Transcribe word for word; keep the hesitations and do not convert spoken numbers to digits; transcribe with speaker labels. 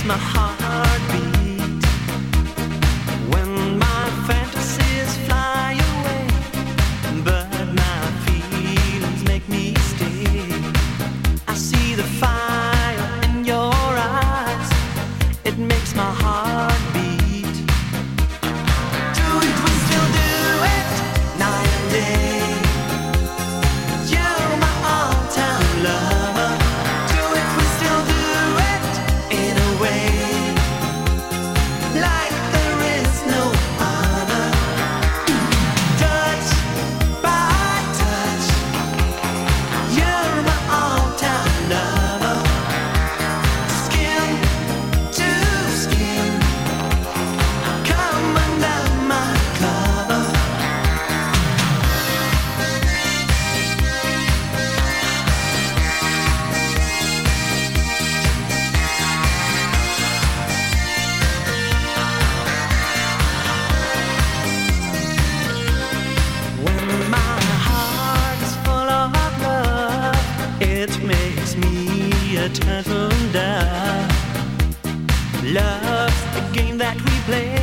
Speaker 1: makes my heart beat. When my fantasies fly away, but my feelings make me stay. I see the fire in your eyes, it makes my heart beat. Do it, we still do it, night and day. You're my all-time lover. Do it, we still do it, in a way, like there is no other. Touch by touch, you're my all-time lover. Skin to skin, come under my cover. When my heart is full of love, it makes me a turtle dove. Love's the game that we play.